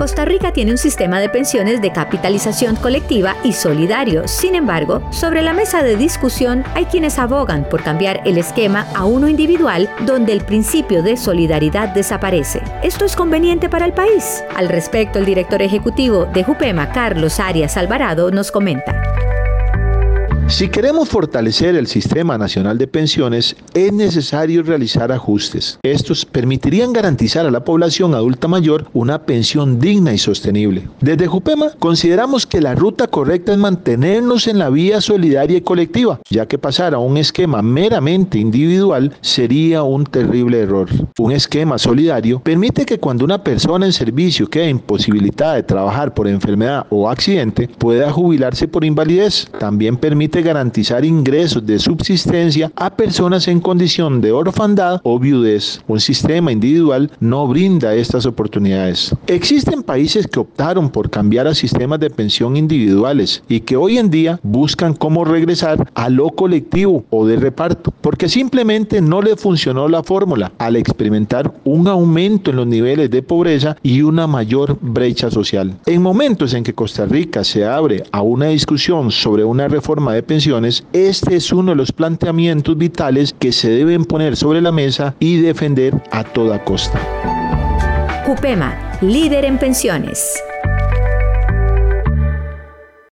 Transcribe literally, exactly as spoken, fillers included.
Costa Rica tiene un sistema de pensiones de capitalización colectiva y solidario. Sin embargo, sobre la mesa de discusión hay quienes abogan por cambiar el esquema a uno individual donde el principio de solidaridad desaparece. ¿Esto es conveniente para el país? Al respecto, el director ejecutivo de Jupema, Carlos Arias Alvarado, nos comenta. Si queremos fortalecer el Sistema Nacional de Pensiones, es necesario realizar ajustes. Estos permitirían garantizar a la población adulta mayor una pensión digna y sostenible. Desde Jupema, consideramos que la ruta correcta es mantenernos en la vía solidaria y colectiva, ya que pasar a un esquema meramente individual sería un terrible error. Un esquema solidario permite que cuando una persona en servicio quede imposibilitada de trabajar por enfermedad o accidente, pueda jubilarse por invalidez. También permite garantizar ingresos de subsistencia a personas en condición de orfandad o viudez. Un sistema individual no brinda estas oportunidades. Existen países que optaron por cambiar a sistemas de pensión individuales y que hoy en día buscan cómo regresar a lo colectivo o de reparto, porque simplemente no les funcionó la fórmula al experimentar un aumento en los niveles de pobreza y una mayor brecha social. En momentos en que Costa Rica se abre a una discusión sobre una reforma de pensiones, este es uno de los planteamientos vitales que se deben poner sobre la mesa y defender a toda costa. Jupema, líder en pensiones.